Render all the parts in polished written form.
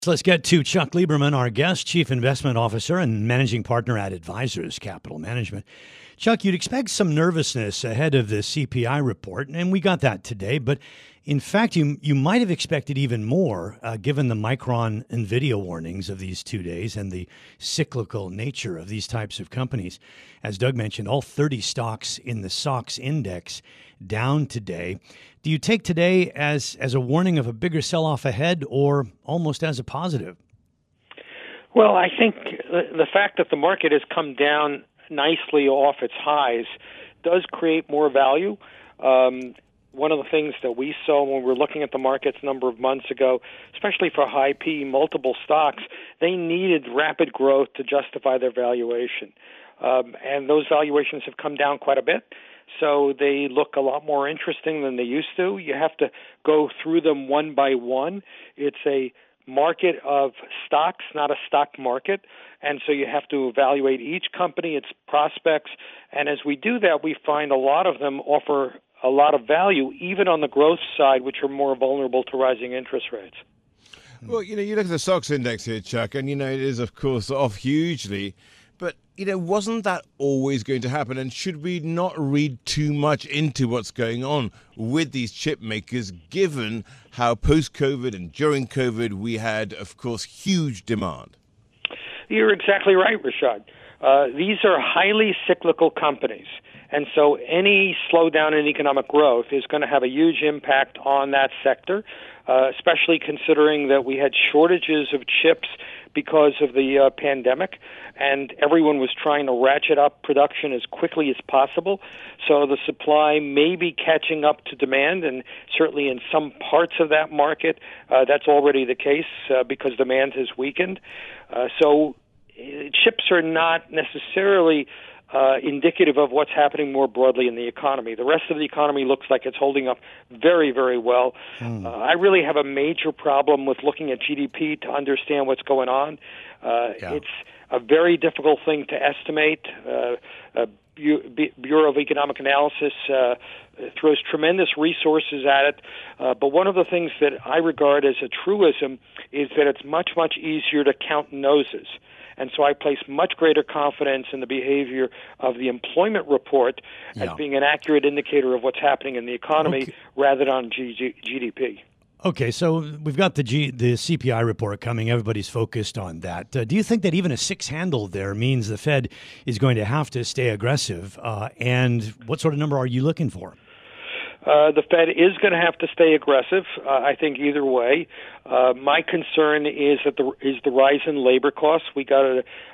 So let's get to Chuck Lieberman, our guest, Chief Investment Officer and Managing Partner at Advisors Capital Management. Chuck, you'd expect some nervousness ahead of the CPI report, and we got that today. But in fact, you might have expected even more, given the Micron NVIDIA warnings of these 2 days and the cyclical nature of these types of companies. As Doug mentioned, all 30 stocks in the SOX index down today. Do you take today as a warning of a bigger sell-off ahead or almost as a positive? Well, I think the fact that the market has come down nicely off its highs does create more value. One of the things that we saw when we were looking at the markets a number of months ago, especially for high PE multiple stocks, they needed rapid growth to justify their valuation. And those valuations have come down quite a bit. So they look a lot more interesting than they used to. You have to go through them one by one. It's a market of stocks, not a stock market. And so you have to evaluate each company, its prospects. And as we do that, we find a lot of them offer a lot of value, even on the growth side, which are more vulnerable to rising interest rates. Well, you look at the SOX index here, Chuck, and, it is, of course, off hugely. But, wasn't that always going to happen? And should we not read too much into what's going on with these chip makers, given how post-COVID and during COVID we had, of course, huge demand? You're exactly right, Rashad. These are highly cyclical companies. And so any slowdown in economic growth is going to have a huge impact on that sector, especially considering that we had shortages of chips because of the pandemic, and everyone was trying to ratchet up production as quickly as possible. So the supply may be catching up to demand, and certainly in some parts of that market, that's already the case because demand has weakened. So chips are not necessarily indicative of what's happening more broadly in the economy. The rest of the economy looks like it's holding up very, very well. I really have a major problem with looking at GDP to understand what's going on. It's a very difficult thing to estimate. Bureau of Economic Analysis throws tremendous resources at it. But one of the things that I regard as a truism is that it's much, much easier to count noses. And so I place much greater confidence in the behavior of the employment report as being an accurate indicator of what's happening in the economy rather than on GDP. Okay, so we've got the CPI report coming. Everybody's focused on that. Do you think that even a 6 handle there means the Fed is going to have to stay aggressive? And what sort of number are you looking for? The Fed is going to have to stay aggressive, I think, either way. My concern is the rise in labor costs. We got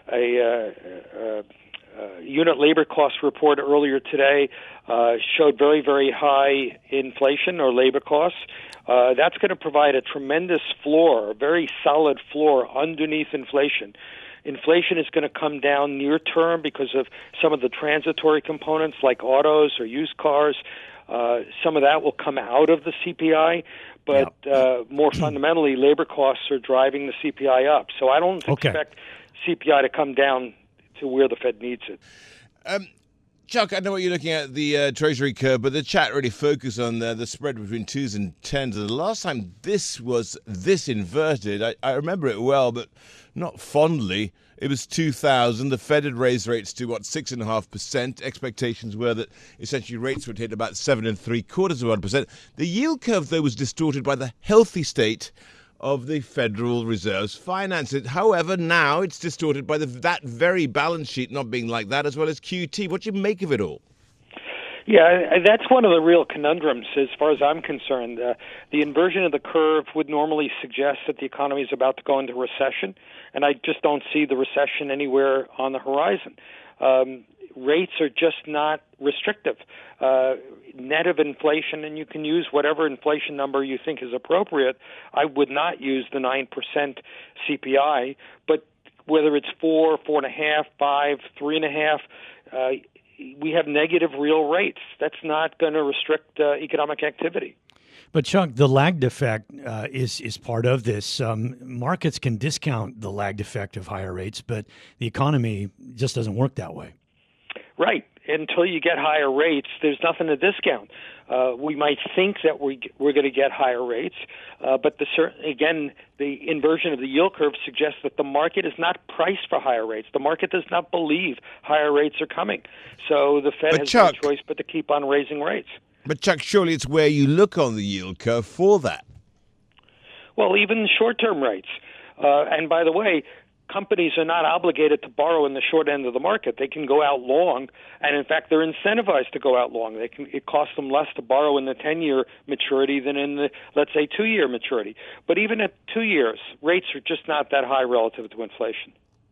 a unit labor cost report earlier today, showed very, very high inflation or labor costs. That's going to provide a tremendous floor, a very solid floor underneath inflation. Inflation is going to come down near term because of some of the transitory components like autos or used cars. Some of that will come out of the CPI, but more fundamentally, labor costs are driving the CPI up. So I don't expect CPI to come down to where the Fed needs it. Chuck, I know what you're looking at, the Treasury curve, but the chat really focused on the spread between 2s and 10s. The last time this was this inverted, I remember it well, but not fondly. It was 2000. The Fed had raised rates to, 6.5%. Expectations were that essentially rates would hit about 7.75%. The yield curve, though, was distorted by the healthy state of the Federal Reserve's finances. However, now it's distorted by that very balance sheet not being like that, as well as QT. What do you make of it all? Yeah, that's one of the real conundrums as far as I'm concerned. The inversion of the curve would normally suggest that the economy is about to go into recession, and I just don't see the recession anywhere on the horizon. Rates are just not restrictive. Net of inflation, and you can use whatever inflation number you think is appropriate. I would not use the 9% CPI, but whether it's 4, 4.5, 5, 3.5, we have negative real rates. That's not going to restrict economic activity. But Chuck, the lagged effect is part of this. Markets can discount the lagged effect of higher rates, but the economy just doesn't work that way. Right. until you get higher rates, there's nothing to discount. We might think that we're going to get higher rates, but again, the inversion of the yield curve suggests that the market is not priced for higher rates. The market does not believe higher rates are coming. So the Fed has no choice but to keep on raising rates. But Chuck, surely it's where you look on the yield curve for that. Well, even short-term rates. And by the way, companies are not obligated to borrow in the short end of the market. They can go out long, and in fact, they're incentivized to go out long. It costs them less to borrow in the 10-year maturity than in the, let's say, 2-year maturity. But even at 2 years, rates are just not that high relative to inflation.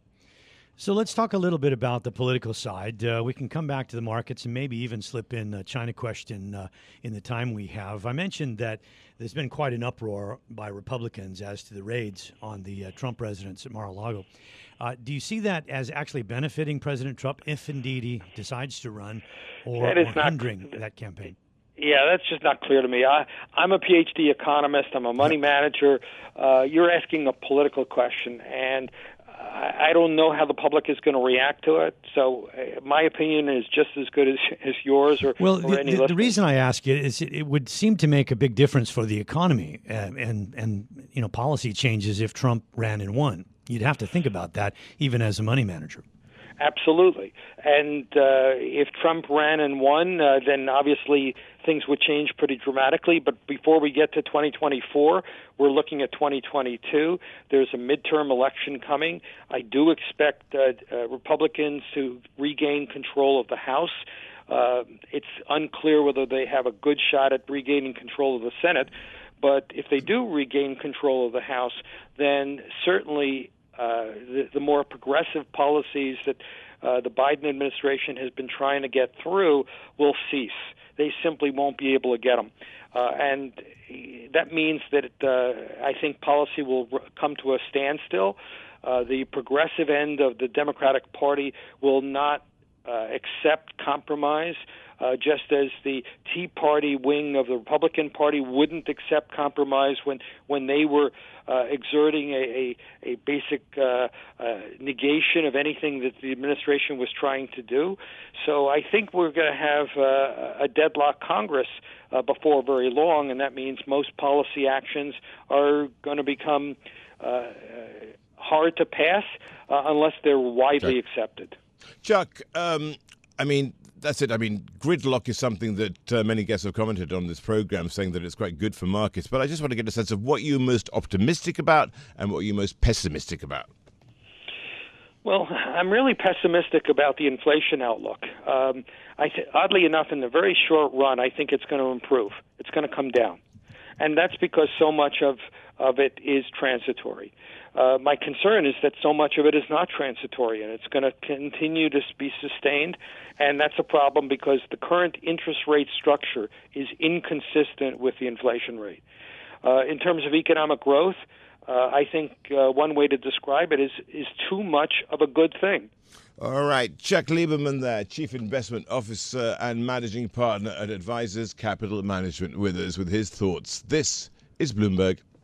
So let's talk a little bit about the political side. We can come back to the markets and maybe even slip in a China question in the time we have. I mentioned that there's been quite an uproar by Republicans as to the raids on the Trump residence at Mar-a-Lago. Do you see that as actually benefiting President Trump if indeed he decides to run, or hindering that campaign? Yeah, that's just not clear to me. I'm a PhD economist. I'm a money manager. You're asking a political question, and I don't know how the public is going to react to it. So my opinion is just as good as yours or any listener. The reason I ask it is it would seem to make a big difference for the economy and policy changes if Trump ran and won. You'd have to think about that even as a money manager. Absolutely. And if Trump ran and won, then obviously things would change pretty dramatically. But before we get to 2024, we're looking at 2022. There's a midterm election coming. I do expect Republicans to regain control of the House. It's unclear whether they have a good shot at regaining control of the Senate. But if they do regain control of the House, then certainly the more progressive policies that the Biden administration has been trying to get through will cease. They simply won't be able to get them. And that means that I think policy will come to a standstill. The progressive end of the Democratic Party will not accept compromise, just as the Tea Party wing of the Republican Party wouldn't accept compromise when they were exerting a basic negation of anything that the administration was trying to do. So I think we're going to have a deadlock Congress before very long, and that means most policy actions are going to become hard to pass unless they're widely accepted. Chuck, that's it. Gridlock is something that many guests have commented on this program, saying that it's quite good for markets. But I just want to get a sense of what you're most optimistic about and what you're most pessimistic about. Well, I'm really pessimistic about the inflation outlook. Oddly enough, in the very short run, I think it's going to improve. It's going to come down. And that's because so much of it is transitory. My concern is that so much of it is not transitory, and it's going to continue to be sustained, and that's a problem because the current interest rate structure is inconsistent with the inflation rate. In terms of economic growth, I think one way to describe it is too much of a good thing. All right. Chuck Lieberman there, Chief Investment Officer and Managing Partner at Advisors Capital Management, with us with his thoughts. This is Bloomberg.